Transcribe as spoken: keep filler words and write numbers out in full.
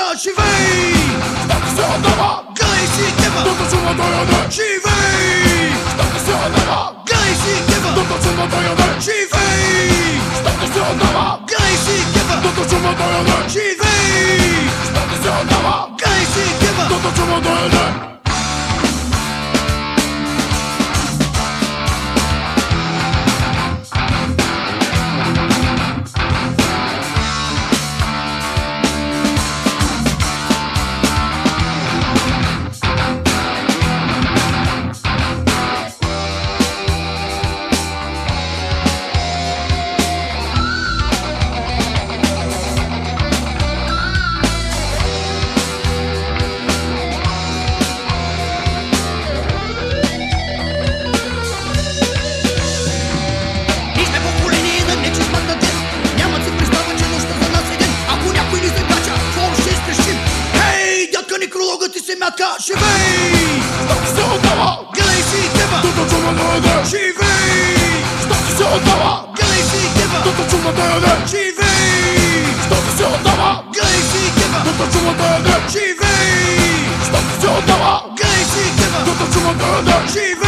живей! Щата се отдава! Гледай си дева! Дата чумата яде! Живей! Щата се отдава! Гледай си дева! Дата чумата яде! Живей! Щата се отдава! Гледай си дева! Дата чумата яде! Живей! Щата се отдава! Гледай си дева! Дата чумата яде! Некрологът ти се мятка, живей! Щата се отдава! Гледай си дева! Дата чумата яде! Живей! Щата се отдава! Гледай си дева! Дата чумата яде! Живей! Щата се отдава! Гледай си дева! Дата чумата яде! Живей! Щата се отдава! Гледай си дева! Дата чумата яде! Живей!